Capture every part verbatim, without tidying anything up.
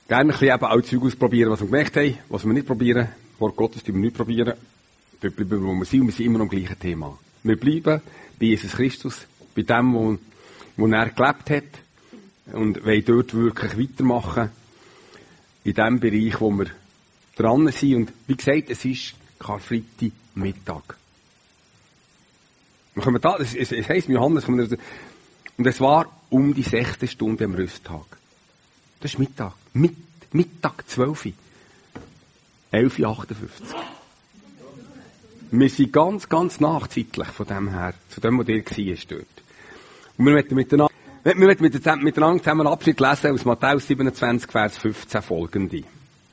Gerne ein bisschen eben auch Zeug ausprobieren, was wir gemerkt haben, was wir nicht probieren. Wort Gottes tun wir nicht probieren. Dort bleiben wir, wo wir sind, und wir sind immer noch am gleichen Thema. Wir bleiben bei Jesus Christus, bei dem, wo, wo er gelebt hat, und wollen dort wirklich weitermachen, in dem Bereich, wo wir dran sind. Und wie gesagt, es ist Karfreitag Mittag. Wir kommen da, es, es, es heisst Johannes, und es war um die sechste Stunde am Rüsttag. Das ist Mittag. Mit, Mittag zwölf Uhr. elf Uhr achtundfünfzig. Wir sind ganz, ganz nachzeitlich von dem her, zu dem, wo der war dort. Und wir möchten miteinander, wir möchten miteinander zusammen einen Abschnitt lesen aus Matthäus siebenundzwanzig, Vers fünfzehn folgende.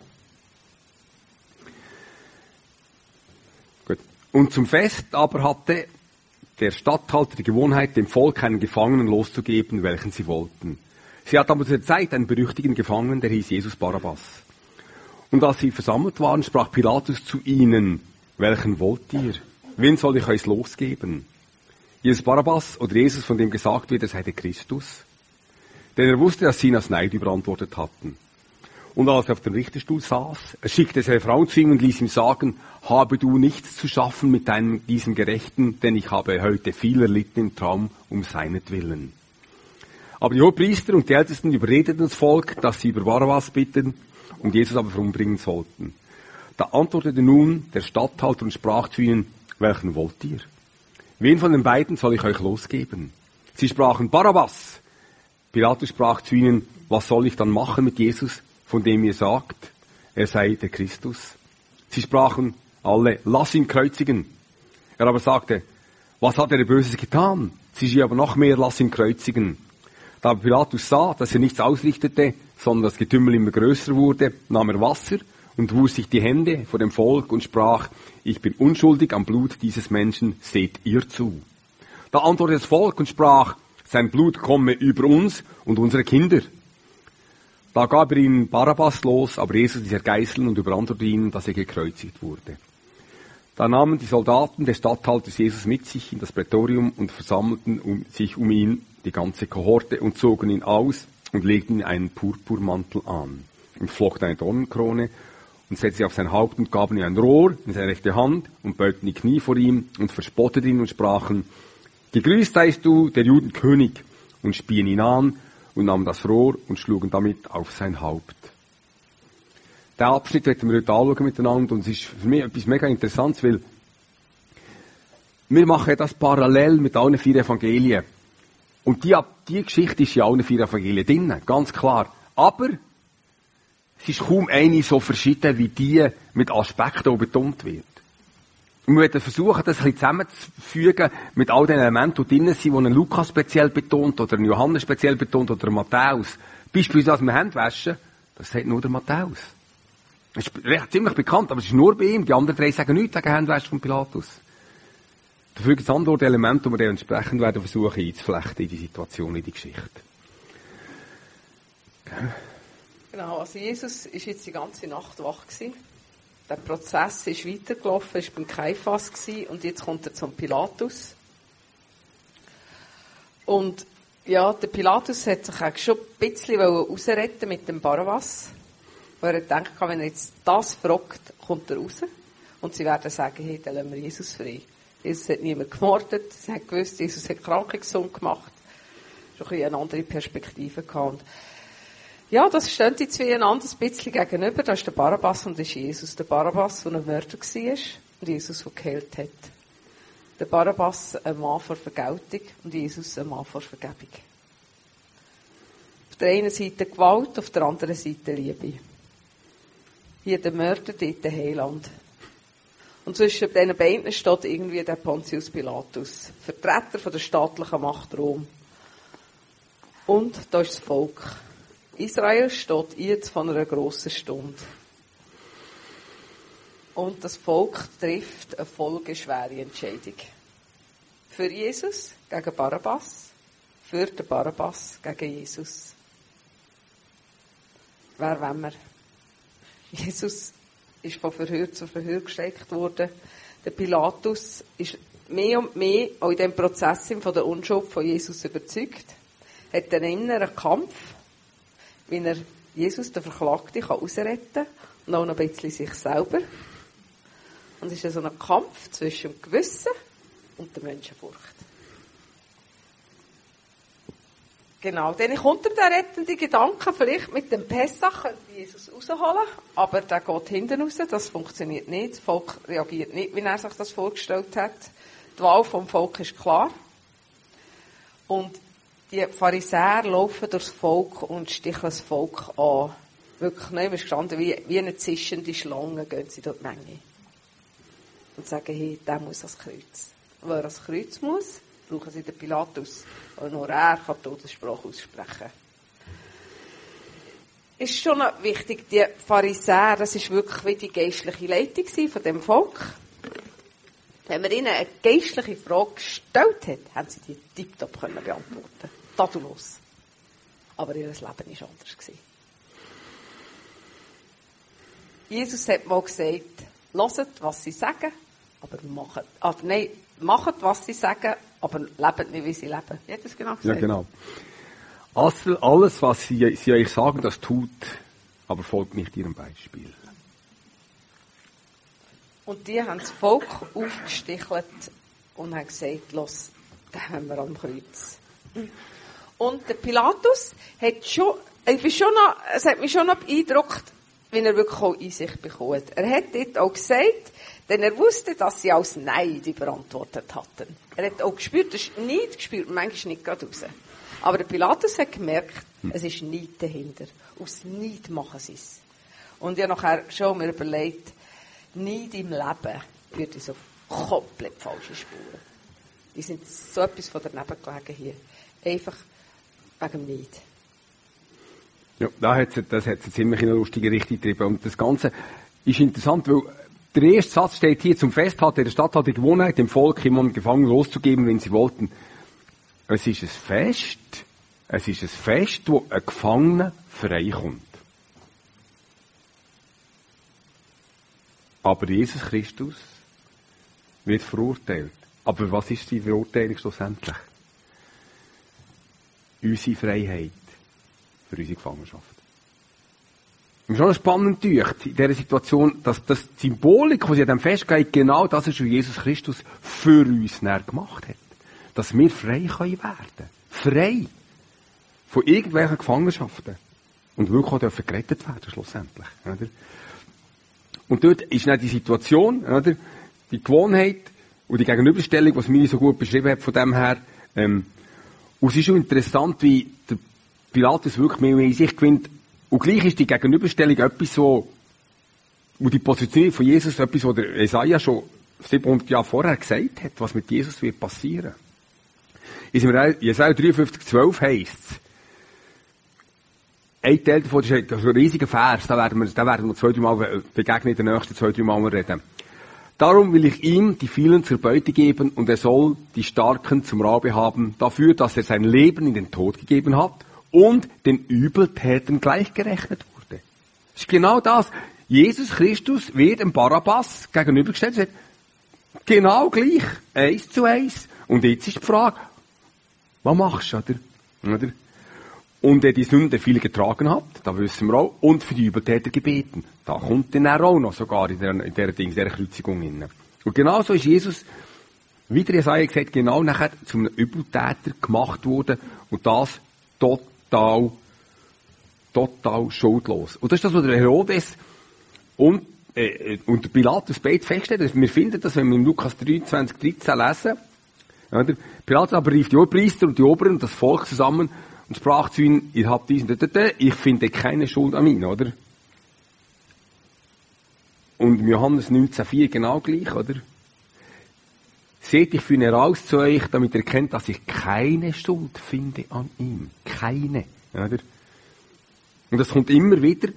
Gut. Und zum Fest aber hatte der Statthalter die Gewohnheit, dem Volk einen Gefangenen loszugeben, welchen sie wollten. Sie hatten aber zu der Zeit einen berüchtigten Gefangenen, der hieß Jesus Barabbas. Und als sie versammelt waren, sprach Pilatus zu ihnen: Welchen wollt ihr? Wen soll ich euch losgeben? Jesus Barabbas oder Jesus, von dem gesagt wird, er sei der Christus? Denn er wusste, dass sie ihn aus Neid überantwortet hatten. Und als er auf dem Richterstuhl saß, er schickte seine Frau zu ihm und ließ ihm sagen: Habe du nichts zu schaffen mit deinem, diesem Gerechten, denn ich habe heute viel erlitten im Traum um seinetwillen. Aber die Hohepriester und die Ältesten überredeten das Volk, dass sie über Barabbas bitten und Jesus aber umbringen sollten. Da antwortete nun der Statthalter und sprach zu ihnen: Welchen wollt ihr? Wen von den beiden soll ich euch losgeben? Sie sprachen: Barabbas. Pilatus sprach zu ihnen: Was soll ich dann machen mit Jesus, von dem ihr sagt, er sei der Christus? Sie sprachen alle: Lass ihn kreuzigen. Er aber sagte: Was hat er Böses getan? Sie schrie aber noch mehr: Lass ihn kreuzigen. Da Pilatus sah, dass er nichts ausrichtete, sondern das Getümmel immer größer wurde, nahm er Wasser und wusch sich die Hände vor dem Volk und sprach: Ich bin unschuldig am Blut dieses Menschen, seht ihr zu. Da antwortete das Volk und sprach: Sein Blut komme über uns und unsere Kinder. Da gab er ihnen Barabbas los, aber Jesus ließ er geißeln und überantwortete ihnen, dass er gekreuzigt wurde. Da nahmen die Soldaten des Statthalters Jesus mit sich in das Prätorium und versammelten um, sich um ihn, die ganze Kohorte, und zogen ihn aus und legten ihm einen Purpurmantel an und flochten eine Dornenkrone und setzten sie auf sein Haupt und gaben ihm ein Rohr in seine rechte Hand und beugten die Knie vor ihm und verspotteten ihn und sprachen: Gegrüßt seist du, der Judenkönig, und spien ihn an und nahmen das Rohr und schlugen damit auf sein Haupt. Den Abschnitt werden wir heute anschauen miteinander, und es ist für mich etwas mega Interessantes, weil wir machen das parallel mit allen vier Evangelien. Und die, die Geschichte ist in allen vier Evangelien drin, ganz klar. Aber es ist kaum eine so verschieden wie die mit Aspekten, die betont wird. Und wir werden versuchen, das ein bisschen zusammenzufügen mit all den Elementen, die drin sind, die ein Lukas speziell betont, oder ein Johannes speziell betont, oder ein Matthäus. Beispielsweise mit Hände waschen, das sagt nur der Matthäus. Das ist recht ziemlich bekannt, aber es ist nur bei ihm. Die anderen drei sagen nichts gegen Hände von Pilatus. Dafür gibt es andere Elemente, die wir dann entsprechend werden versuchen einzuflechten in die Situation, in die Geschichte. Okay. Genau, also Jesus war jetzt die ganze Nacht wach gewesen. Der Prozess ist weitergelaufen, ist beim Kaiphas gewesen, und jetzt kommt er zum Pilatus. Und ja, der Pilatus hat sich auch schon ein bisschen rausretten mit dem Barabbas. Weil er denkt, wenn er jetzt das fragt, kommt er raus. Und sie werden sagen: Hey, dann lassen wir Jesus frei. Jesus hat niemand gemordet. Sie haben gewusst, Jesus hat Kranke gesund gemacht. Schon ein eine andere Perspektive gehabt. Und ja, das stehen die zwei einander ein bisschen gegenüber. Da ist der Barabbas und das ist Jesus. Der Barabbas, der ein Mörder war, und Jesus, der geheilt hat. Der Barabbas, ein Mann vor Vergeltung, und Jesus, ein Mann vor Vergebung. Auf der einen Seite Gewalt, auf der anderen Seite Liebe. Hier der Mörder, dort der Heiland. Und zwischen diesen beiden steht irgendwie der Pontius Pilatus, Vertreter von der staatlichen Macht Rom. Und da ist das Volk. Israel steht jetzt von einer grossen Stunde. Und das Volk trifft eine folgeschwere Entscheidung. Für Jesus gegen Barabbas, für den Barabbas gegen Jesus. Wer wollen wir? Jesus ist von Verhör zu Verhör gesteckt worden. Der Pilatus ist mehr und mehr auch in diesem Prozess von der Unschuld von Jesus überzeugt. Hat einen inneren Kampf, wie er Jesus, der Verklagte, kann ausretten und auch noch ein bisschen sich selber. Und es ist so ein Kampf zwischen dem Gewissen und der Menschenfurcht. Genau, dann kommt ihm der rettende Gedanke, vielleicht mit dem Pessach könnte Jesus rausholen, aber der geht hinten raus, das funktioniert nicht, das Volk reagiert nicht, wie er sich das vorgestellt hat. Die Wahl vom Volk ist klar. Und die Pharisäer laufen durchs Volk und sticheln das Volk an. Wirklich, ne, ist gestanden, wie, wie eine zischende Schlange gehen sie durch die Menge. Und sagen, hey, der muss ans Kreuz. Und wer ans Kreuz muss, brauchen sie den Pilatus. Weil nur er kann Todesspruch aussprechen. Ist schon noch wichtig, die Pharisäer, das ist wirklich wie die geistliche Leitung von dem Volk. Wenn man ihnen eine geistliche Frage gestellt hat, haben sie die tiptop können beantworten. Tadellos. Aber ihr Leben war anders gewesen. Jesus hat mal gesagt, hört, was sie sagen, aber macht, ah, nein, macht, was sie sagen, aber lebt nicht, wie sie leben. Hat das genau gesagt? Ja, genau. Also alles, was sie, sie euch sagen, das tut, aber folgt nicht ihrem Beispiel. Und die haben das Volk aufgestichelt und haben gesagt, los, den haben wir am Kreuz. Und der Pilatus hat schon, ich bin schon noch, es hat mich schon noch beeindruckt, wie er wirklich auch Einsicht bekommt. Er hat dort auch gesagt, denn er wusste, dass sie als Neid überantwortet hatten. Er hat auch gespürt, das ist Neid gespürt, manchmal nicht gerade raus. Aber der Pilatus hat gemerkt, es ist Neid dahinter. Aus Neid machen sie es. Und ich habe nachher schon mir überlegt, Neid im Leben führt uns auf komplett falsche Spuren. Die sind so etwas von daneben gelegen hier. Einfach wegen Neid. Ja, da hat's, das hat es ziemlich in eine lustige Richtung getrieben. Und das Ganze ist interessant, weil der erste Satz steht hier: Zum Festhalten der Stadt hatte die Gewohnheit, dem Volk jemanden gefangen loszugeben, wenn sie wollten. Es ist ein Fest, es ist ein Fest, wo ein Gefangener freikommt. Aber Jesus Christus wird verurteilt. Aber was ist die Verurteilung schlussendlich? Unsere Freiheit für unsere Gefangenschaft. Und schon spannend durch in dieser Situation, dass das die Symbolik, die sie an dem Fest geht, genau das ist, was Jesus Christus für uns näher gemacht hat. Dass wir frei können werden. Frei. Von irgendwelchen Gefangenschaften. Und wirklich auch dürfen gerettet werden, schlussendlich. Oder? Und dort ist dann die Situation, oder? Die Gewohnheit und die Gegenüberstellung, was Miri so gut beschrieben hat, von dem her. Ähm, und es ist schon interessant, wie der Pilatus wirklich mehr in sich gewinnt. Und gleich ist die Gegenüberstellung etwas, wo, wo die Positionierung von Jesus, etwas, was der Jesaja schon siebenhundert Jahre vorher gesagt hat, was mit Jesus wird passieren. In Jesaja dreiundfünfzig, zwölf heisst es, ein Teil davon ist ein riesiger Vers, da werden wir, da werden wir zwei, drei Mal begegnen, in den nächsten zwei, drei Mal reden. Darum will ich ihm die vielen zur Beute geben und er soll die Starken zum Rabe haben, dafür, dass er sein Leben in den Tod gegeben hat und den Übeltätern gleichgerechnet wurde. Das ist genau das. Jesus Christus wird dem Barabbas gegenübergestellt, sagt, genau gleich, eins zu eins. Und jetzt ist die Frage, was machst du, oder? oder? Und er die Sünde viele getragen hat, da wissen wir auch, und für die Übeltäter gebeten. Da kommt dann auch noch sogar in der, in der, Ding, in der Kreuzigung hin. Und genauso ist Jesus, wie der Jesaja gesagt, genau nachher zum Übeltäter gemacht worden und das total, total schuldlos. Und das ist das, was der Herodes und, äh, und der Pilatus beide feststellen. Wir finden das, wenn wir in Lukas dreiundzwanzig, dreizehn lesen. Ja, der Pilatus aber rief die Oberpriester und die Oberen und das Volk zusammen und sprach zu ihnen, ihr habt diesen, ich finde keine Schuld an ihnen, oder? Und im Johannes neunzehn vier genau gleich, oder? Seht, ich führe heraus zu euch, damit ihr erkennt, dass ich keine Schuld finde an ihm. Keine, oder? Und das kommt immer wieder.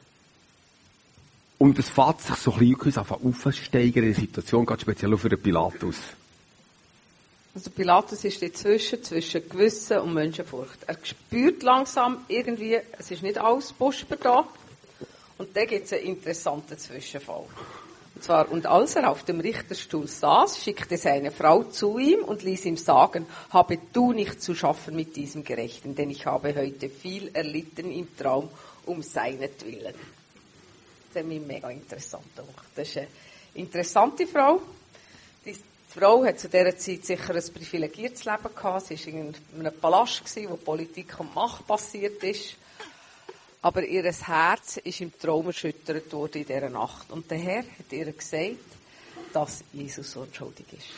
Und es fährt sich so ein bisschen aufsteigen in der Situation, gerade speziell auch für den Pilatus. Also Pilatus ist dazwischen, zwischen Gewissen und Menschenfurcht. Er spürt langsam irgendwie, es ist nicht alles Busper da. Und dann gibt es einen interessanten Zwischenfall. Und zwar, und als er auf dem Richterstuhl saß, schickte seine Frau zu ihm und ließ ihm sagen, habe du nicht zu schaffen mit diesem Gerechten, denn ich habe heute viel erlitten im Traum um seinetwillen. Das hat mich mega interessant gemacht. Das ist eine interessante Frau. Die Frau hat zu dieser Zeit sicher ein privilegiertes Leben gehabt. Sie war in einem Palast, wo Politik und Macht passiert ist. Aber ihr Herz ist im Traum erschüttert worden in dieser Nacht. Und der Herr hat ihr gesagt, dass Jesus unschuldig ist.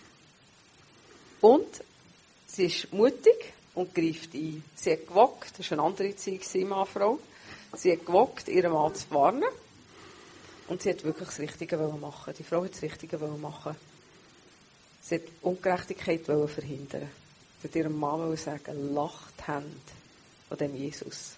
Und sie ist mutig und greift ein. Sie hat gewagt, das war eine andere Zeit, Mann, Frau. Sie hat gewagt, ihren Mann zu warnen. Und sie hat wirklich das Richtige machen. Die Frau hat das Richtige machen. Sie hat Ungerechtigkeit verhindern. Sie hat ihrem Mann sagen, lacht die Hände von dem Jesus.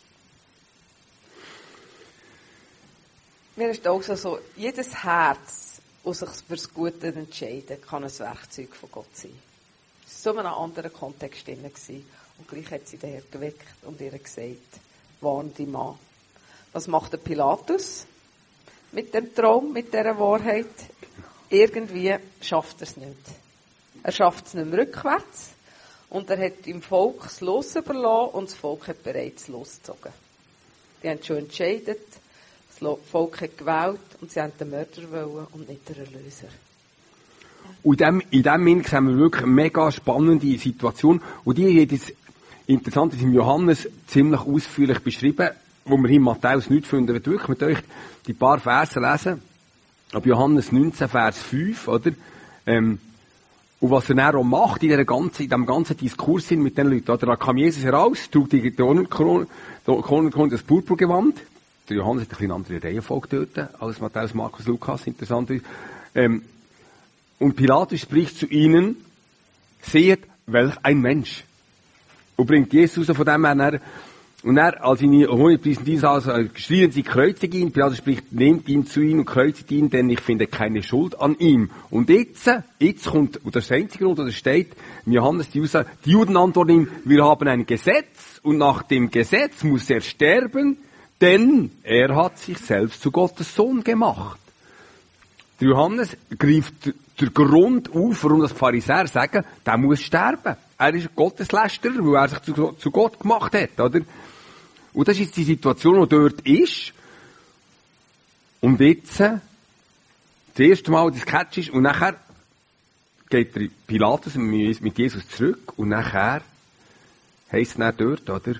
Mir ist auch so, jedes Herz, das sich für das Gute entscheidet, kann ein Werkzeug von Gott sein. Es war so in einem anderen Kontext drin. Und gleich hat sie den Herrn geweckt und ihr gesagt, warn die Mann. Was macht der Pilatus mit dem Traum, mit dieser Wahrheit? Irgendwie schafft er es nicht. Er schafft es nicht mehr rückwärts. Und er hat dem Volk das Los überlassen und das Volk hat bereits losgezogen. Die haben schon entschieden, das Volk hat gewählt und sie haben den Mörder wollen und nicht den Erlöser. Und in diesem Sinne sehen wir wirklich eine mega spannende Situation. Und die hat jetzt interessant ist im Johannes ziemlich ausführlich beschrieben, wo wir hier in Matthäus nicht finden. Ich will wirklich mit euch die paar Verse lesen. Ab Johannes neunzehn, Vers fünf, oder? Ähm, und was er dann auch macht in diesem ganzen, in diesem ganzen Diskurs mit den Leuten. Oder? Da kam Jesus heraus, trug die Dornenkrone, das Purpurgewand. Der Johannes hat ein bisschen andere Reihenfolge dort, als Matthäus, Markus, Lukas, interessant ist. Ähm, und Pilatus spricht zu ihnen, seht, welch ein Mensch. Und bringt Jesus von dem her, und er, als ihn Honigpriesen dies aus, schrien sie, kreuzigt ihn. Pilatus spricht, nehmt ihn zu ihm und kreuzigt ihn, denn ich finde keine Schuld an ihm. Und jetzt, jetzt kommt, und das ist der einzige Grund, da steht, im Johannes, die, Usa, die Juden antworten ihm, wir haben ein Gesetz, und nach dem Gesetz muss er sterben, denn er hat sich selbst zu Gottes Sohn gemacht. Der Johannes greift den Grund auf, warum das Pharisäer sagen, der muss sterben. Er ist ein Gotteslästerer, weil er sich zu, zu Gott gemacht hat, oder? Und das ist die Situation, die dort ist. Und jetzt, das erste Mal das Catch ist, und nachher geht der Pilatus mit Jesus zurück, und nachher heisst es dann dort, oder?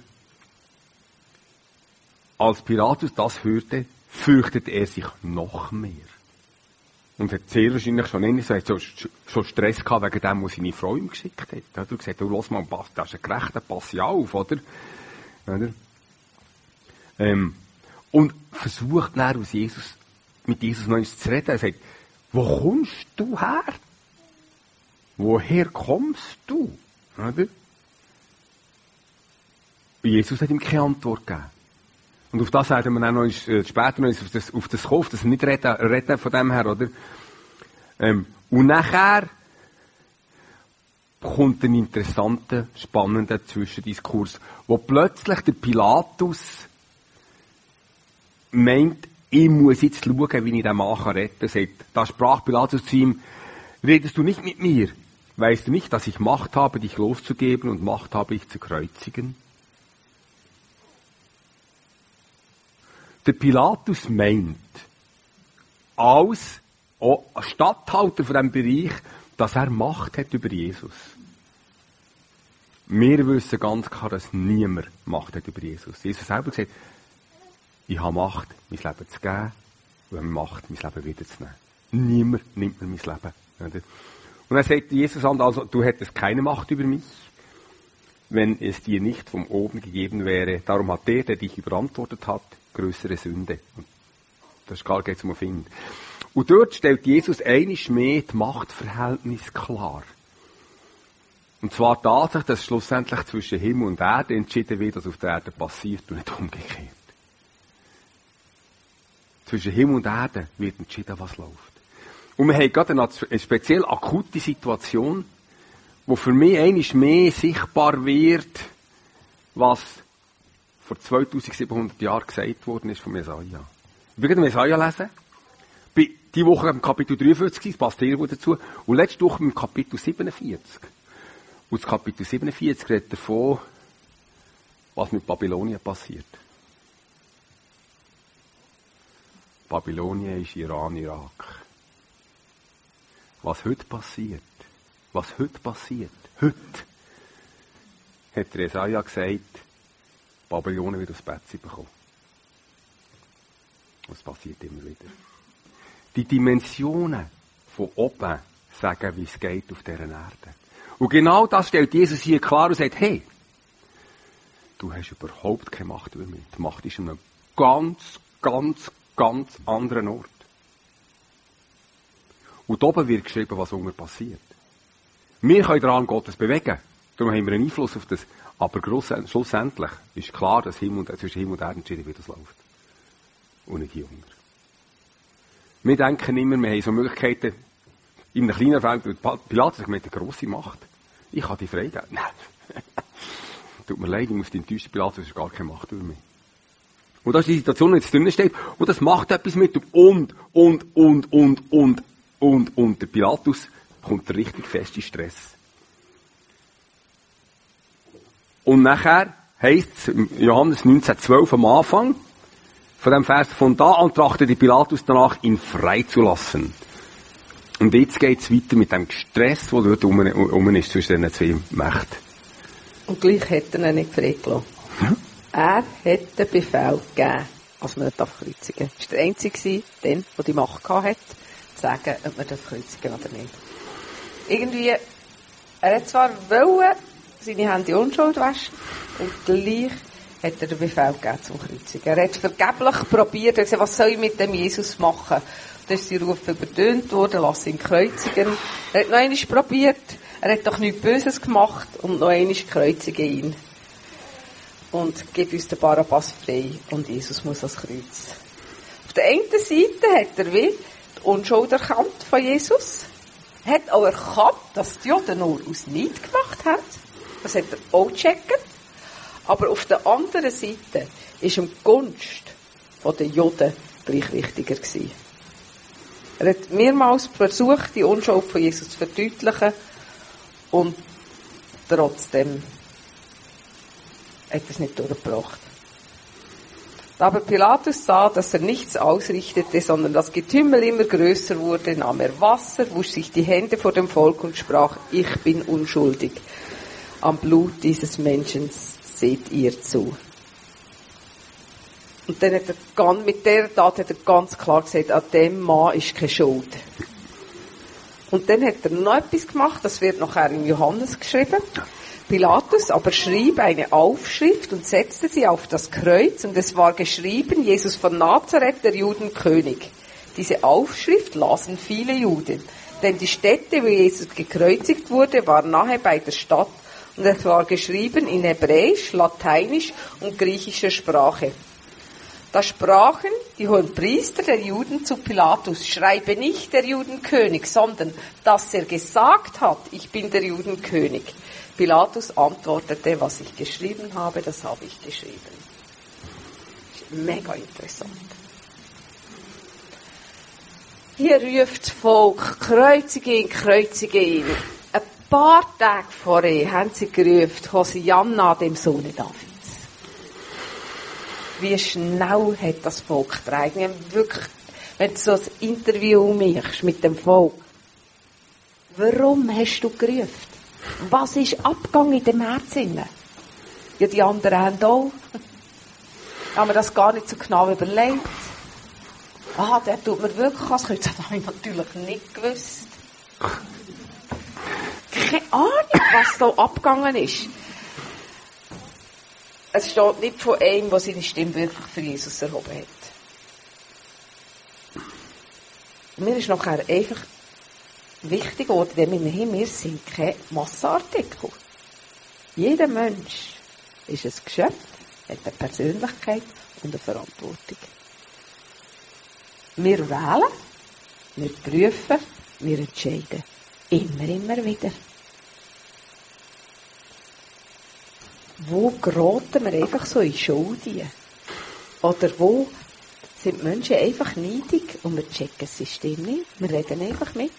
Als Pilatus das hörte, fürchtet er sich noch mehr. Und hat sehr wahrscheinlich schon ähnlich so, so, schon Stress gehabt wegen dem, was seine Frau ihm geschickt hat. Er hat gesagt, du, lass mal, das ist ein Gerechter, pass ja auf, oder? oder? Ähm, und versucht dann aus Jesus, mit Jesus noch zu reden. Er sagt, wo kommst du her? Woher kommst du? Oder? Und Jesus hat ihm keine Antwort gegeben. Und auf das werden wir dann noch äh, später noch auf das, auf das kommen, dass wir nicht reden, reden von dem her, oder? Ähm, und nachher kommt ein interessanter, spannender Zwischendiskurs, wo plötzlich der Pilatus meint, ich muss jetzt schauen, wie ich den Mann retten kann. Sagt, da sprach Pilatus zu ihm, redest du nicht mit mir? Weißt du nicht, dass ich Macht habe, dich loszugeben und Macht habe, dich zu kreuzigen? Der Pilatus meint, als Statthalter von diesem Bereich, dass er Macht hat über Jesus. Wir wissen ganz klar, dass niemand Macht hat über Jesus. Jesus selber gesagt, ich habe Macht, mein Leben zu geben, und habe Macht, mein Leben wiederzunehmen. Niemand nimmt mir mein Leben. Und er sagt Jesus an, also, du hättest keine Macht über mich, wenn es dir nicht von oben gegeben wäre. Darum hat der, der dich überantwortet hat, größere Sünde. Und das geht es um ihn. Und dort stellt Jesus einmal mehr die Machtverhältnis klar. Und zwar tatsächlich, dass schlussendlich zwischen Himmel und Erde entschieden wird, was auf der Erde passiert und nicht umgekehrt. Zwischen Himmel und Erde wird entschieden, was läuft. Und wir haben gerade eine speziell akute Situation, wo für mich einmal mehr sichtbar wird, was vor zweitausendsiebenhundert Jahren gesagt worden ist von Jesaja. Wir werden Jesaja lesen. Bei die Woche im Kapitel dreiundvierzig, das passt sehr gut dazu. Und letzte Woche im Kapitel siebenundvierzig. Und das Kapitel siebenundvierzig redet davon, was mit Babylonien passiert. Babylonien ist Iran, Irak. Was heute passiert, was heute passiert, heute, hat der Jesaja gesagt, Babylonien wird aufs Bettchen bekommen. Das passiert immer wieder. Die Dimensionen von oben sagen, wie es geht auf dieser Erde. Und genau das stellt Jesus hier klar und sagt, hey, du hast überhaupt keine Macht über mich. Die Macht ist an einem ganz, ganz, ganz anderen Ort. Und oben wird geschrieben, was unten passiert. Wir können daran Gottes bewegen. Darum haben wir einen Einfluss auf das. Aber schlussendlich ist klar, dass Himmel, zwischen Himmel und Erde entschieden, wie das läuft. Und nicht hier unten. Wir denken immer, wir haben so Möglichkeiten, in einem kleinen Feld, Pilatus hat eine grosse Macht. Ich kann die freigeben. Nein. Tut mir leid, ich muss die enttäuschen, Pilatus hat gar keine Macht über mich. Und das ist die Situation, die jetzt drinnen steht. Und das macht etwas mit dem und, und, und, und, und, und, und. Der Pilatus kommt richtig fest in Stress. Und nachher heisst es in Johannes neunzehn zwölf am Anfang von dem Vers, von da an trachtete Pilatus danach, ihn freizulassen. Und jetzt geht es weiter mit dem Stress, der dort rum, rum ist zwischen diesen zwei Mächten. Und gleich hat er ihn nicht freigelassen. Ja. Er hat den Befehl gegeben, dass man ihn kreuzigen darf. Das war der Einzige, den, der die Macht hatte, zu sagen, ob man kreuzigen oder nicht. Irgendwie, er hat zwar wollen, seine Hände Unschuld waschen, und gleich hat er den Befehl gegeben zum Kreuzigen. Er hat vergeblich probiert, er hat gesagt, was soll ich mit dem Jesus machen? Da ist die Rufe übertönt worden, lass ihn kreuzigen. Er hat noch einmal probiert, er hat doch nichts Böses gemacht, und noch einmal kreuzigen ihn. Und gib uns den Barabbas frei, und Jesus muss ans Kreuz. Auf der einen Seite hat er wie die Unschuld erkannt von Jesus. Er hat auch erkannt, dass die Juden nur aus Neid gemacht haben. Das hat er auch gecheckt. Aber auf der anderen Seite ist ihm die Gunst der Juden gleich wichtiger gewesen. Er hat mehrmals versucht, die Unschuld von Jesus zu verdeutlichen, und trotzdem hat er es nicht durchgebracht. Aber Pilatus sah, dass er nichts ausrichtete, sondern das Getümmel immer größer wurde, nahm er Wasser, wusch sich die Hände vor dem Volk und sprach, ich bin unschuldig. Am Blut dieses Menschen seht ihr zu. Und dann hat er, mit der Tat hat er ganz klar gesagt, an dem Mann ist keine Schuld. Und dann hat er noch etwas gemacht, das wird nachher in Johannes geschrieben. Pilatus aber schrieb eine Aufschrift und setzte sie auf das Kreuz, und es war geschrieben, Jesus von Nazareth, der Judenkönig. Diese Aufschrift lasen viele Juden, denn die Stätte, wo Jesus gekreuzigt wurde, war nahe bei der Stadt, und es war geschrieben in Hebräisch, Lateinisch und griechischer Sprache. Da sprachen die hohen Priester der Juden zu Pilatus, schreibe nicht der Judenkönig, sondern dass er gesagt hat, ich bin der Judenkönig. Pilatus antwortete, was ich geschrieben habe, das habe ich geschrieben. Das ist mega interessant. Hier ruft das Volk, kreuzige ihn, kreuzige ihn. Ein paar Tage vorher haben sie gerufen, Hosianna, dem Sohne Davids. Wie schnell hat das Volk getragen? Wirklich, wenn du so ein Interview machst mit dem Volk, warum hast du gerufen? Was ist abgegangen in dem Herzen? Ja, die anderen haben auch. Haben wir das gar nicht so genau überlegt. Ah, der tut mir wirklich was. Das habe ich natürlich nicht gewusst. Keine Ahnung, was da abgegangen ist. Es steht nicht von einem, der seine Stimme wirklich für Jesus erhoben hat. Und mir ist nachher einfach wichtig geworden, denn wir, wir sind kein Massenartikel. Jeder Mensch ist ein Geschöpf, hat eine Persönlichkeit und eine Verantwortung. Wir wählen, wir prüfen, wir entscheiden. Immer, immer wieder. Wo geraten wir einfach so in Schuld rein? Oder wo sind Menschen einfach neidig und wir checken das System nicht? Wir reden einfach mit.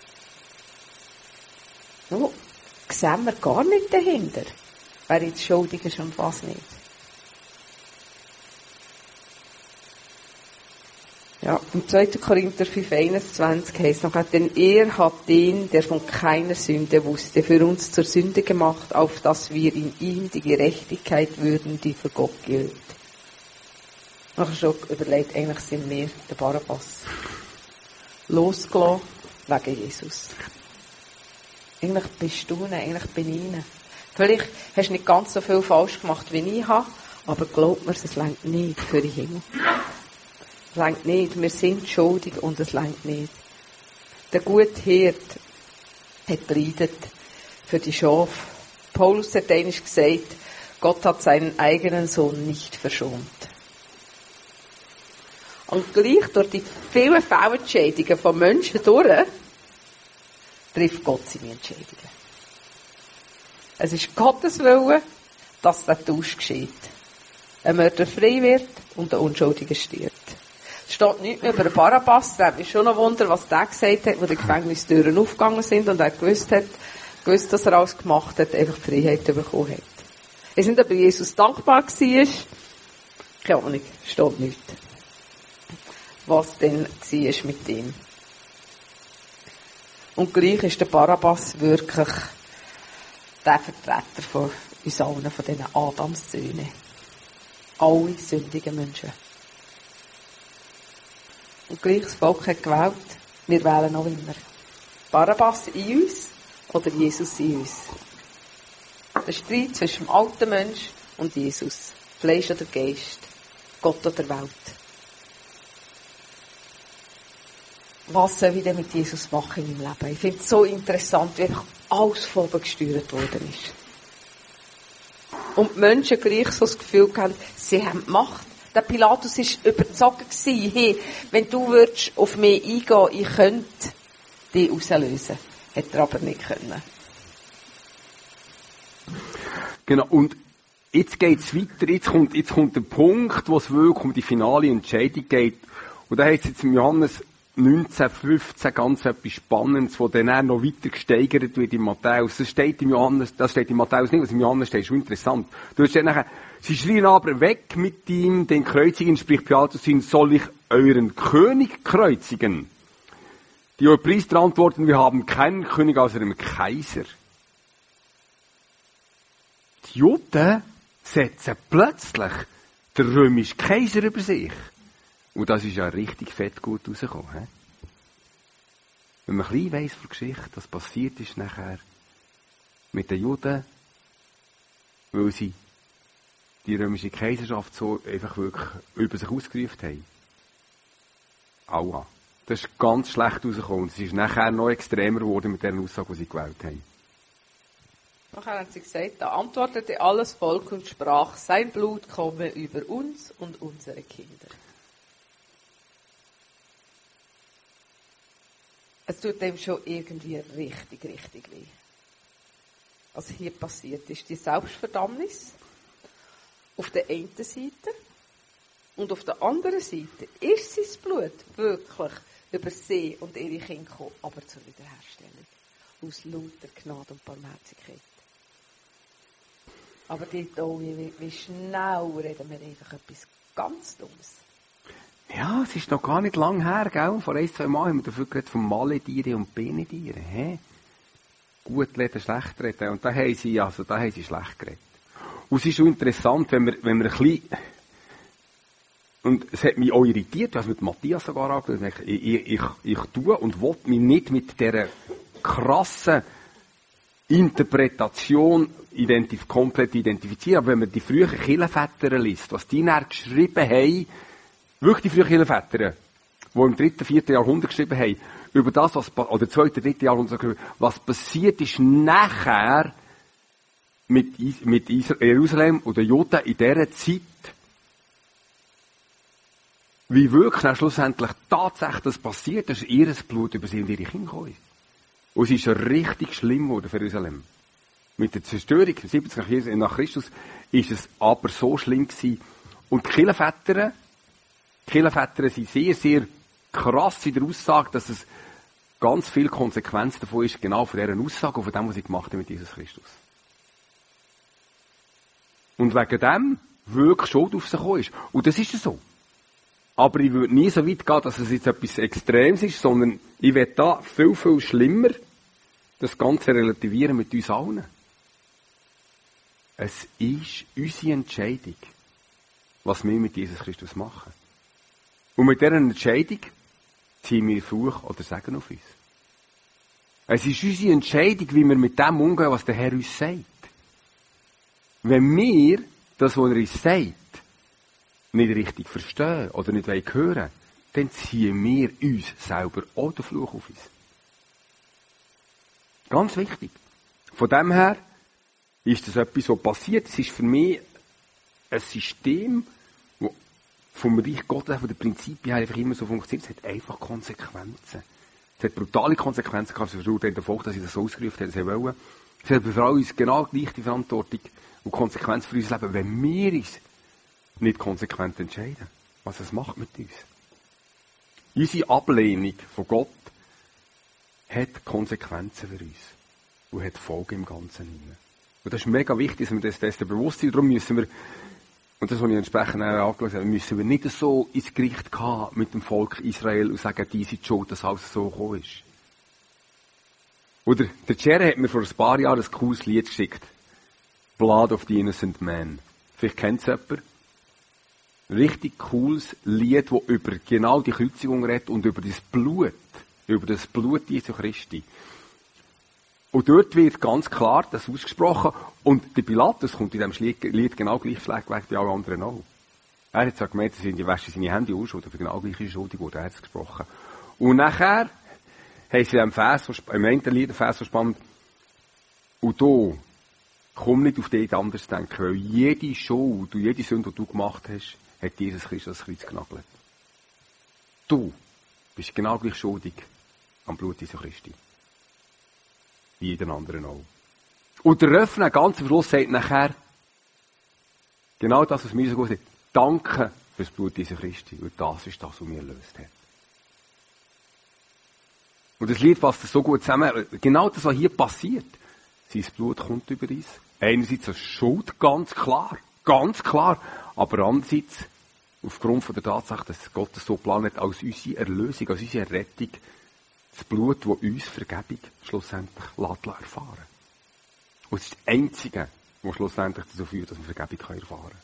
Wo sehen wir gar nicht dahinter? Wer jetzt schuldig ist und was nicht. Ja, im zweiten Korinther fünf einundzwanzig heißt noch, denn er hat den, der von keiner Sünde wusste, für uns zur Sünde gemacht, auf dass wir in ihm die Gerechtigkeit würden, die für Gott gilt. Ich habe schon überlegt, eigentlich sind wir der Barabbas. Losgelassen wegen Jesus. Eigentlich bist du, eigentlich bin ich ihn. Vielleicht hast du nicht ganz so viel falsch gemacht, wie ich habe, aber glaub mir, es reicht nicht für den Himmel. Es reicht nicht. Wir sind schuldig und es reicht nicht. Der gute Hirt hat leidet für die Schafe. Paulus hat einmal gesagt, Gott hat seinen eigenen Sohn nicht verschont. Und gleich durch die vielen Fehlentscheidungen von Menschen durch, trifft Gott seine Entscheidungen. Es ist Gottes Wille, dass der Tausch geschieht. Ein Mörder frei wird und ein Unschuldiger stirbt. Es steht nichts mehr über den Barabbas. Da ist schon ein Wunder, was der gesagt hat, wo die Gefängnistüren aufgegangen sind und er gewusst hat, gewusst, dass er alles gemacht hat, einfach die Freiheit bekommen hat. Wir sind aber Jesus dankbar gewesen. Keine Ahnung, steht nichts. Was denn war mit ihm. Und gleich ist der Barabbas wirklich der Vertreter von uns allen, von diesen Adamssöhnen. Alle sündigen Menschen. Und gleich das Volk hat gewählt, wir wählen auch immer. Barabbas in uns oder Jesus in uns. Der Streit zwischen dem alten Mensch und Jesus. Fleisch oder Geist. Gott oder Welt. Was soll ich denn mit Jesus machen in meinem Leben? Ich finde es so interessant, wie einfach alles von oben gesteuert worden ist. Und die Menschen gleich so das Gefühl haben, sie haben die Macht. Der Pilatus war überzeugt gewesen, hey, wenn du würdest auf mich eingehen, ich könnte dich auslösen. Hätte er aber nicht können. Genau, und jetzt geht es weiter, jetzt kommt, jetzt kommt der Punkt, wo es wirklich um die finale Entscheidung geht. Und da heißt es jetzt im Johannes neunzehn, fünfzehn ganz etwas Spannendes, wo dann auch noch weiter gesteigert wird in Matthäus. Das steht im Johannes, das steht in Matthäus nicht, was im Johannes steht, ist schon interessant. Du hast dann nachher, sie schreien aber weg mit ihm, den Kreuzigen, spricht Pilatus hin, soll ich euren König kreuzigen? Die Hohepriester antworten, wir haben keinen König außer dem Kaiser. Die Juden setzen plötzlich den römischen Kaiser über sich. Und das ist ja richtig fett gut rausgekommen. He? Wenn man ein bisschen weiss von der Geschichte, was passiert ist nachher mit den Juden, weil sie die römische Kaiserschaft so einfach wirklich über sich ausgerufen haben. Aua. Das ist ganz schlecht rausgekommen. Und es ist nachher noch extremer geworden mit der Aussage, die sie gewählt haben. Nachher haben sie gesagt, da antwortete alles Volk und sprach, sein Blut komme über uns und unsere Kinder. Es tut dem schon irgendwie richtig, richtig weh. Was hier passiert ist, die Selbstverdammnis auf der einen Seite und auf der anderen Seite ist sein Blut wirklich über sie und ihre Kinder gekommen, aber zur Wiederherstellung. Aus lauter Gnade und Barmherzigkeit. Aber dort auch, wie, wie schnell reden wir einfach etwas ganz Dummes. Ja, es ist noch gar nicht lang her, gell? Vor ein, zwei Mal haben wir dafür geredet von Maledieren und Benedieren. He? Gut reden, schlecht reden. Und da haben sie, also, da haben sie schlecht geredet. Und es ist schon interessant, wenn wir, wenn wir ein bisschen, und es hat mich auch irritiert, du hast mit Matthias sogar angeschaut, ich, ich, ich, ich tue und will mich nicht mit dieser krassen Interpretation identif- komplett identifizieren. Aber wenn man die frühen Kirchenväter liest, was die dann geschrieben haben, wirklich die frühen Kirchenväter, die im dritten, vierten Jahrhundert geschrieben haben, über das, was, oder zweiten, dritten Jahrhundert, was passiert ist nachher mit, mit Jerusalem oder Juden in dieser Zeit, wie wirklich dann schlussendlich tatsächlich das passiert, dass ihr Blut über sie und ihre Kinder gekommen ist. Und es ist richtig schlimm geworden für Jerusalem. Mit der Zerstörung siebzig nach Christus ist es aber so schlimm gewesen. Und die Kirchenväter, die Kirchenväter sind sehr, sehr krass in der Aussage, dass es ganz viel Konsequenz davon ist, genau von dieser Aussage und von dem, was sie gemacht haben mit Jesus Christus. Und wegen dem wirklich Schuld auf sich gekommen ist. Und das ist ja so. Aber ich würde nie so weit gehen, dass es jetzt etwas Extremes ist, sondern ich werde da viel, viel schlimmer das Ganze relativieren mit uns allen. Es ist unsere Entscheidung, was wir mit Jesus Christus machen. Und mit dieser Entscheidung ziehen wir Fluch oder Segen auf uns. Es ist unsere Entscheidung, wie wir mit dem umgehen, was der Herr uns sagt. Wenn wir das, was er uns sagt, nicht richtig verstehen oder nicht hören wollen, dann ziehen wir uns selber auch den Fluch auf uns. Ganz wichtig. Von dem her ist das etwas, was passiert. Es ist für mich ein System, das vom Reich Gottes, von den Prinzipien her einfach immer so funktioniert. Es hat einfach Konsequenzen. Es hat brutale Konsequenzen gehabt. Es hat den Volk, dass sie das so ausgerufen haben, sie wollen. Es hat für uns genau gleich die Verantwortung und Konsequenz für unser Leben, wenn wir uns nicht konsequent entscheiden, was es macht mit uns. Unsere Ablehnung von Gott hat Konsequenzen für uns und hat Folgen im Ganzen hinein. Und das ist mega wichtig, dass wir das dessen bewusst sind. Darum müssen wir, und das, was ich entsprechend angeschaut habe, müssen wir nicht so ins Gericht gehen mit dem Volk Israel und sagen, die sind schuld, dass alles so gekommen ist. Oder der Jerry hat mir vor ein paar Jahren ein cooles Lied geschickt. Blood of the Innocent Man. Vielleicht kennt es jemand. Ein richtig cooles Lied, das über genau die Kreuzigung redet und über das Blut. Über das Blut Jesu Christi. Und dort wird ganz klar das ausgesprochen. Und der Pilatus kommt in diesem Lied genau gleich schlecht weg wie alle anderen auch. Er hat zwar gemeint, sie waschen seine Hände unschuldig, aber genau gleich ist schuldig, wurde er hat es gesprochen. Und nachher haben sie in diesem Vers, im einen Lied, den Vers verspannt, und da, komm nicht auf dich anders zu denken, weil jede Schuld und jede Sünde, die du gemacht hast, hat Jesus Christus das Kreuz genagelt. Du bist genau gleich schuldig am Blut Jesu Christi. Wie jeden anderen auch. Und der Refrain, ganz am Schluss, sagt nachher, genau das, was mir so gut sagt, danke für das Blut Jesu Christi. Und das ist das, was mir erlöst hat. Und das Lied fasst so gut zusammen. Genau das, was hier passiert. Sein Blut kommt über uns. Einerseits als Schuld, ganz klar. Ganz klar. Aber andererseits, aufgrund von der Tatsache, dass Gott das so planet als unsere Erlösung, als unsere Rettung, das Blut, das uns Vergebung schlussendlich erfahren lässt. Und es ist das Einzige, was schlussendlich dazu führt, dass wir Vergebung erfahren können.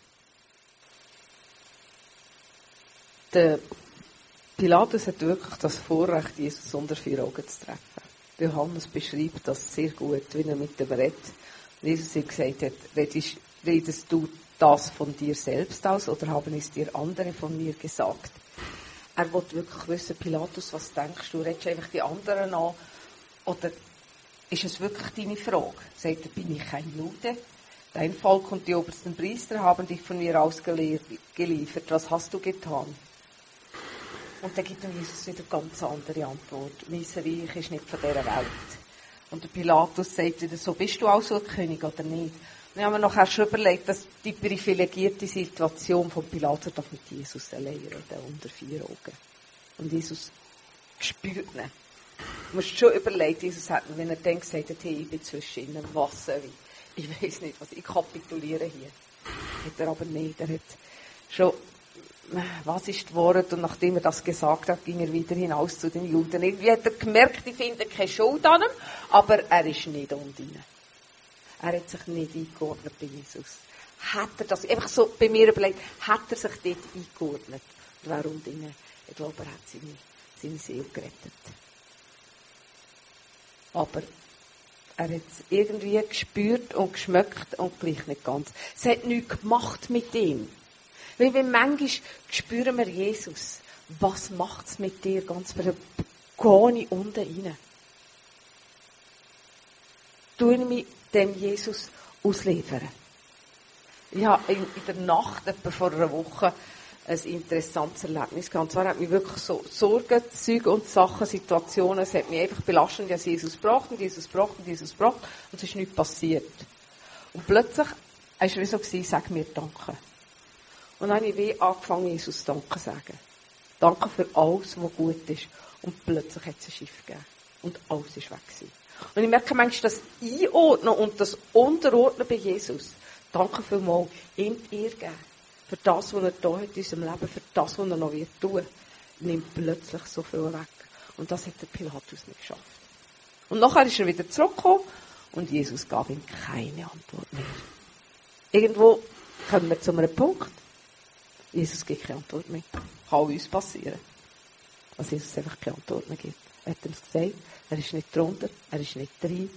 Der Pilatus hat wirklich das Vorrecht, Jesus unter vier Augen zu treffen. Johannes beschreibt das sehr gut, wie er mit dem redet. Jesus ihm gesagt hat, redest, redest du das von dir selbst aus oder haben es dir andere von mir gesagt? Er will wirklich wissen, Pilatus, was denkst du? Redest du einfach die anderen an? Oder ist es wirklich deine Frage? Sagt er, bin ich kein Jude? Dein Volk und die obersten Priester haben dich von mir ausgeliefert. Was hast du getan? Und dann gibt ihm Jesus wieder eine ganz andere Antwort. Mein Reich ist nicht von dieser Welt. Und der Pilatus sagt wieder so, bist du auch so ein König oder nicht? Wir haben nachher schon überlegt, dass die privilegierte Situation von Pilatus doch mit Jesus allein reden, unter vier Augen. Und Jesus spürt ihn. Du musst schon überlegen, Jesus hat, wenn er dann gesagt hat, hey, ich bin zwischen ihnen, was soll ich? Ich weiß nicht, was, ich kapituliere hier. Hat er aber nicht. Er hat schon, was ist das Wort? Und nachdem er das gesagt hat, ging er wieder hinaus zu den Juden. Irgendwie hat er gemerkt, ich finde keine Schuld an ihm, aber er ist nicht unter ihnen. Er hat sich nicht eingeordnet bei Jesus. Hat er das, einfach so bei mir überlegt, hat er sich dort eingeordnet? Und warum ihnen? Ich glaube, er hat seine, seine Seele gerettet. Aber er hat es irgendwie gespürt und geschmeckt und gleich nicht ganz. Es hat nichts gemacht mit ihm. Weil wir manchmal spüren wir Jesus. Was macht es mit dir? Ganz für eine Goni unten rein. Tue mich dem Jesus ausliefern. Ich habe in, in der Nacht, etwa vor einer Woche, ein interessantes Erlebnis gehabt. Und zwar hat mich wirklich so Sorgen, Züge und Sachen, Situationen, es hat mich einfach belastet, dass Jesus gebracht und Jesus gebracht und Jesus gebracht und es ist nichts passiert. Und plötzlich war es wie so, sag mir Danke. Und dann habe ich wie angefangen, Jesus Danke zu sagen. Danke für alles, was gut ist. Und plötzlich hat es ein Schiff gegeben. Und alles ist weg gewesen. Und ich merke manchmal das Einordnen und das Unterordnen bei Jesus. Danke vielmals, ihm die Ehre geben. für das, was er da hat in unserem Leben, für das, was er noch wird tun, nimmt plötzlich so viel weg. Und das hat der Pilatus nicht geschafft. Und nachher ist er wieder zurückgekommen und Jesus gab ihm keine Antwort mehr. Irgendwo kommen wir zu einem Punkt. Jesus gibt keine Antwort mehr. Kann auch uns passieren. Dass Jesus einfach keine Antwort mehr gibt. Er hat uns gesagt, er ist nicht drunter, er ist nicht drin.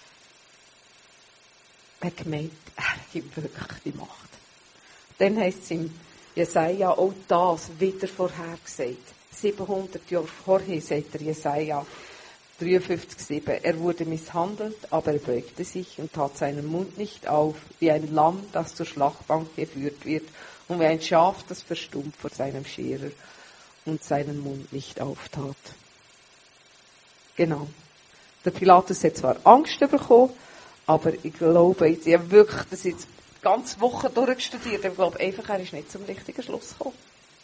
Er hat gemeint, er gibt wirklich die Macht. Dann heisst es im Jesaja auch das wieder vorhergesagt. siebenhundert Jahre vorher sagt der Jesaja dreiundfünfzig sieben. Er wurde misshandelt, aber er beugte sich und tat seinen Mund nicht auf, wie ein Lamm, das zur Schlachtbank geführt wird, und wie ein Schaf, das verstummt vor seinem Scherer und seinen Mund nicht auftat. Genau. Der Pilatus hat zwar Angst bekommen, aber ich glaube, ich habe wirklich das jetzt die ganze Woche durchstudiert. Ich glaube einfach, er ist nicht zum richtigen Schluss gekommen.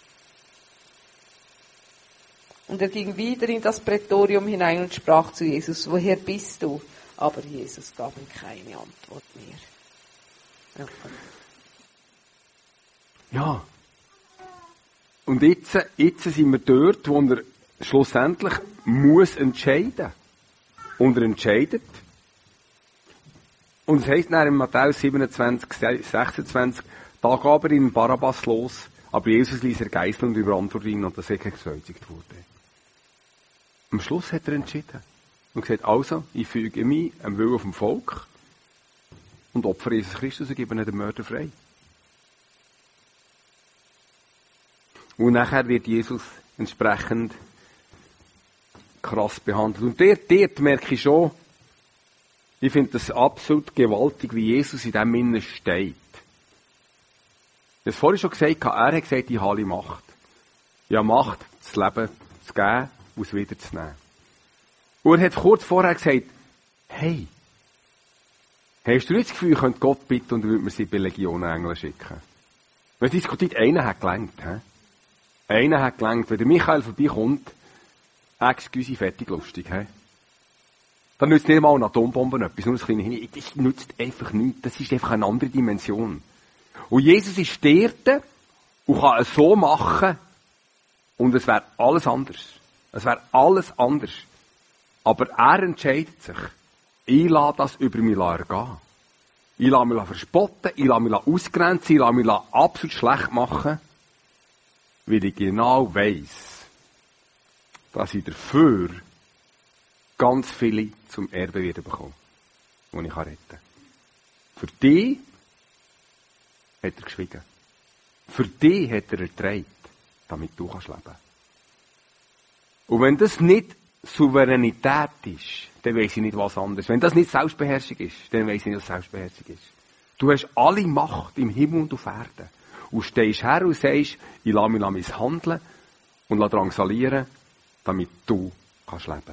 Und er ging wieder in das Prätorium hinein und sprach zu Jesus, woher bist du? Aber Jesus gab ihm keine Antwort mehr. Ja. Ja. Und jetzt, jetzt sind wir dort, wo er schlussendlich muss entscheiden. Und er entscheidet. Und es heisst dann in Matthäus siebenundzwanzig, sechsundzwanzig, da gab er ihn Barabbas los, aber Jesus ließ er geißeln und überantwortete ihn, und dass er gekreuzigt wurde. Am Schluss hat er entschieden. Und gesagt, also, ich füge mich am Willen vom Volk und opfere Jesus Christus und gebe ihn den Mörder frei. Und nachher wird Jesus entsprechend krass behandelt. Und dort, dort merke ich schon, ich finde das absolut gewaltig, wie Jesus in diesem Innen steht. Ich habe es vorhin schon gesagt, er hat gesagt, ich habe alle Macht. Ich habe Macht, das Leben zu geben und es wieder zu nehmen. Und er hat kurz vorher gesagt, hey, hast du nicht das Gefühl, ich könnte Gott bitten und er würde mir sie bei Legionen Engel schicken? Man diskutiert, einer hat gelangt. He? Einer hat gelangt. Wenn der Michael vorbeikommt, excuse, fertig, lustig. He? Dann nützt nicht mal eine Atombombe etwas, nur ein kleines Hin. Das nützt einfach nichts. Das ist einfach eine andere Dimension. Und Jesus ist dort und kann es so machen, und es wäre alles anders. Es wäre alles anders. Aber er entscheidet sich. Ich lasse das über mich ergehen. Ich lasse mich verspotten, ich lasse mich ausgrenzen, ich lasse mich absolut schlecht machen, weil ich genau weiss, dass ich dafür ganz viele zum Erbe wieder bekommen, die ich retten kann. Für die hat er geschwiegen. Für die hat er erträgt, damit du kannst leben. Und wenn das nicht Souveränität ist, dann weiss ich nicht, was anderes. Wenn das nicht Selbstbeherrschung ist, dann weiss ich nicht, was Selbstbeherrschung ist. Du hast alle Macht im Himmel und auf Erden. Und stehst her und sagst, ich lasse mich misshandeln und lasse drangsalieren, damit du kannst leben.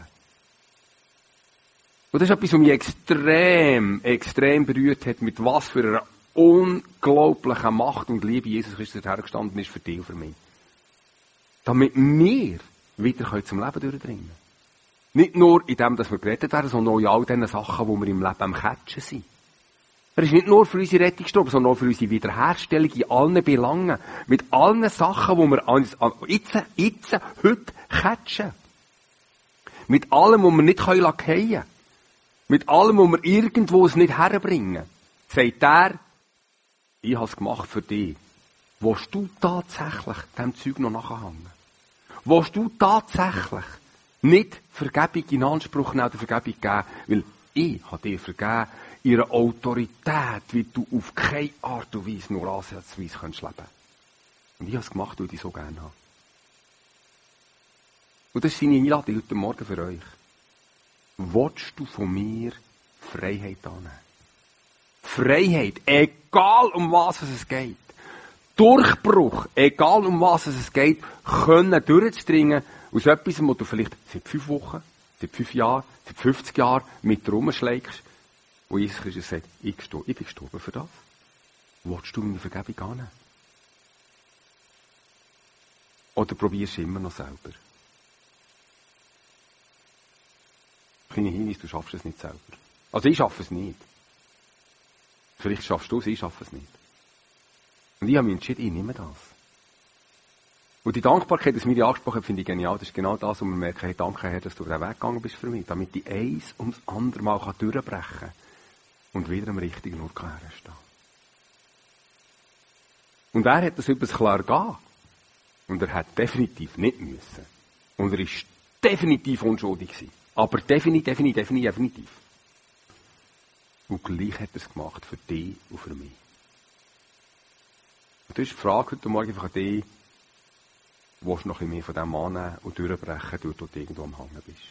Und das ist etwas, was mich extrem, extrem berührt hat, mit was für einer unglaublichen Macht und Liebe Jesus Christus hergestanden ist für dich und für mich. Damit wir wieder zum Leben durchdringen können. Nicht nur in dem, dass wir gerettet werden, sondern auch in all den Sachen, wo wir im Leben am Catchen sind. Er ist nicht nur für unsere Rettung gestorben, sondern auch für unsere Wiederherstellung in allen Belangen. Mit allen Sachen, die wir uns jetzt, jetzt, heute catchen. Mit allem, was wir nicht fallen können. Mit allem, was wir irgendwo es nicht herbringen. Sagt er, ich habe es gemacht für dich. Willst du tatsächlich dem Zeug noch nachhängen? Willst du tatsächlich nicht Vergebung in Anspruch nehmen oder Vergebung geben? Weil ich habe dir vergeben, ihre Autorität, wie du auf keine Art und Weise nur ansatzweise leben kannst. Und ich habe es gemacht, weil ich so gerne habe. Und das ist seine Einladung heute Morgen für euch. Willst du von mir Freiheit annehmen? Freiheit, egal um was es geht. Durchbruch, egal um was es geht, können durchzudringen aus etwas, wo du vielleicht seit fünf Wochen, seit fünf Jahren, seit fünfzig Jahren mit rumschlägst, wo Jesus Christus sagt, ich, ich bin gestorben für das. Willst du meine Vergebung annehmen? Oder probierst du immer noch selber? Kleiner Hinweis, du schaffst es nicht selber. Also ich schaffe es nicht. Vielleicht schaffst du es, ich schaffe es nicht. Und ich habe mich entschieden, ich nehme das. Und die Dankbarkeit, das mir die angesprochen habe, finde ich genial. Das ist genau das, wo man merkt, hey, danke Herr, dass du den Weg gegangen bist für mich, damit ich eins ums andere Mal durchbrechen kann und wieder am richtigen Ort herstehen. Und er hat das übrigens klar gehen. Und er hat definitiv nicht müssen. Und er ist definitiv unschuldig gewesen. Aber definitiv, definitiv, definitiv, definitiv. Und gleich hat er es gemacht für dich und für mich. Und das ist die Frage heute Morgen einfach an dich, willst du noch ein bisschen mehr von dem annehmen und durchbrechen, durch du irgendwo am Hangen bist.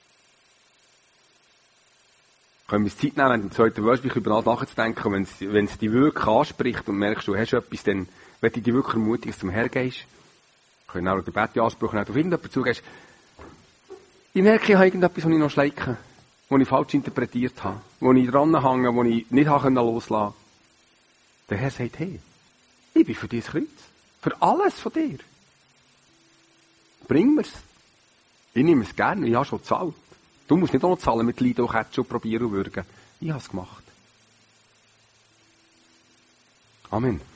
Können wir uns Zeit nehmen, wenn du im zweiten Worship über alles nachzudenken, wenn es, wenn es dich wirklich anspricht und merkst, du hast etwas, dann, wenn du dich wirklich ermutigst, dass du zum Herrn gehst, können auch Gebet in Anspruch nehmen, auf irgendjemanden zugehst. Ich merke, ich habe irgendetwas, was ich noch schleike, was ich falsch interpretiert habe, wo ich dranhänge, wo ich nicht loslassen konnte. Der Herr sagt, hey, ich bin für dieses Kreuz. Für alles von dir. Bring mir's. Ich nehme es gerne, ich habe schon gezahlt. Du musst nicht auch noch zahlen mit Leiden und Ketchup probieren und würgen. Ich habe es gemacht. Amen.